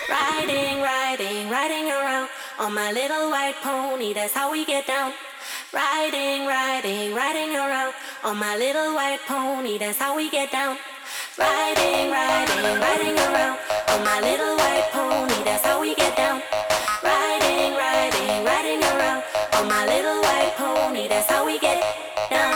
Riding, riding, riding around on my little white pony, that's how we get down. Riding, riding, riding around on my little white pony, that's how we get down. Riding, riding, riding around on my little white pony, that's how we get down. Riding, riding, riding around on my little white pony, that's how we get down.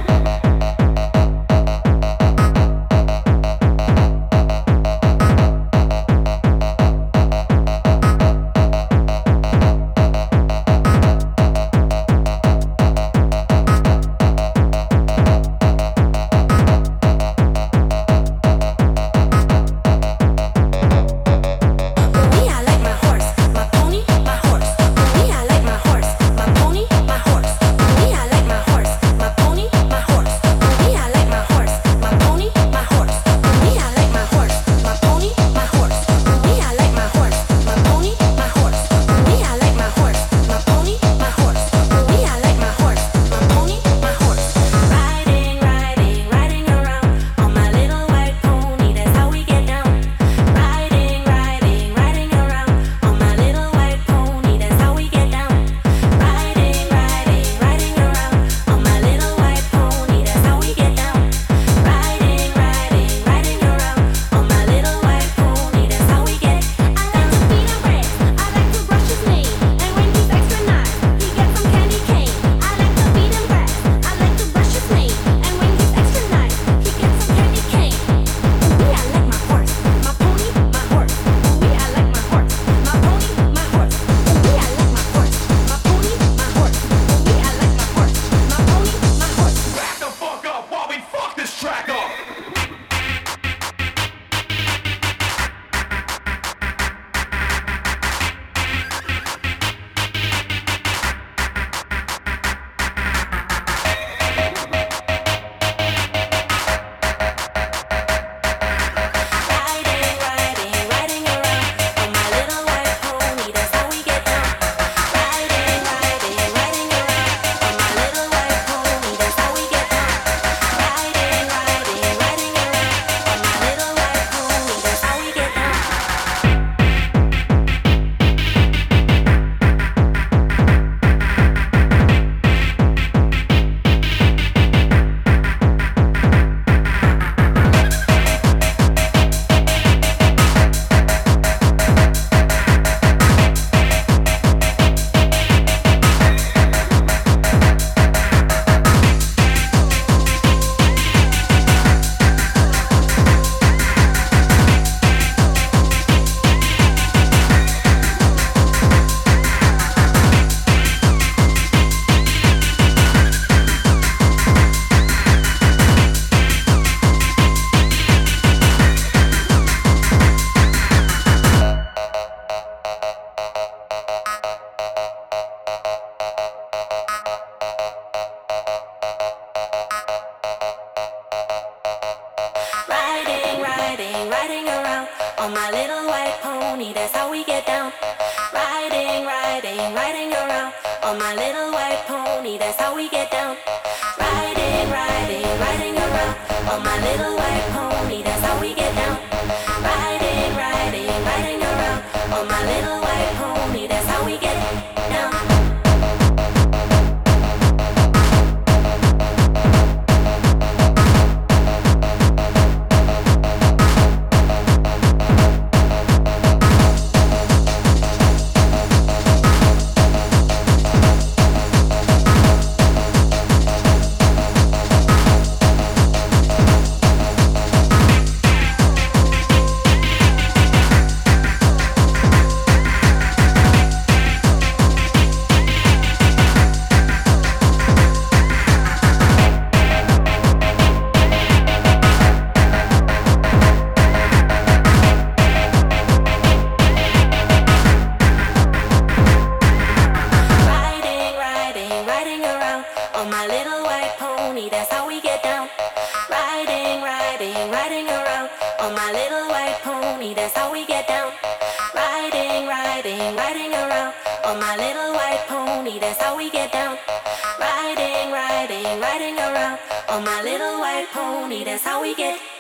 Riding around on my little white pony, that's how we get down. Riding, riding, riding around on my little white pony, that's how we get down. Riding, riding, riding around on my little white pony, that's how we get down. Riding, riding, riding around on my little white pony, that's how we get down. On my little white pony, that's how we get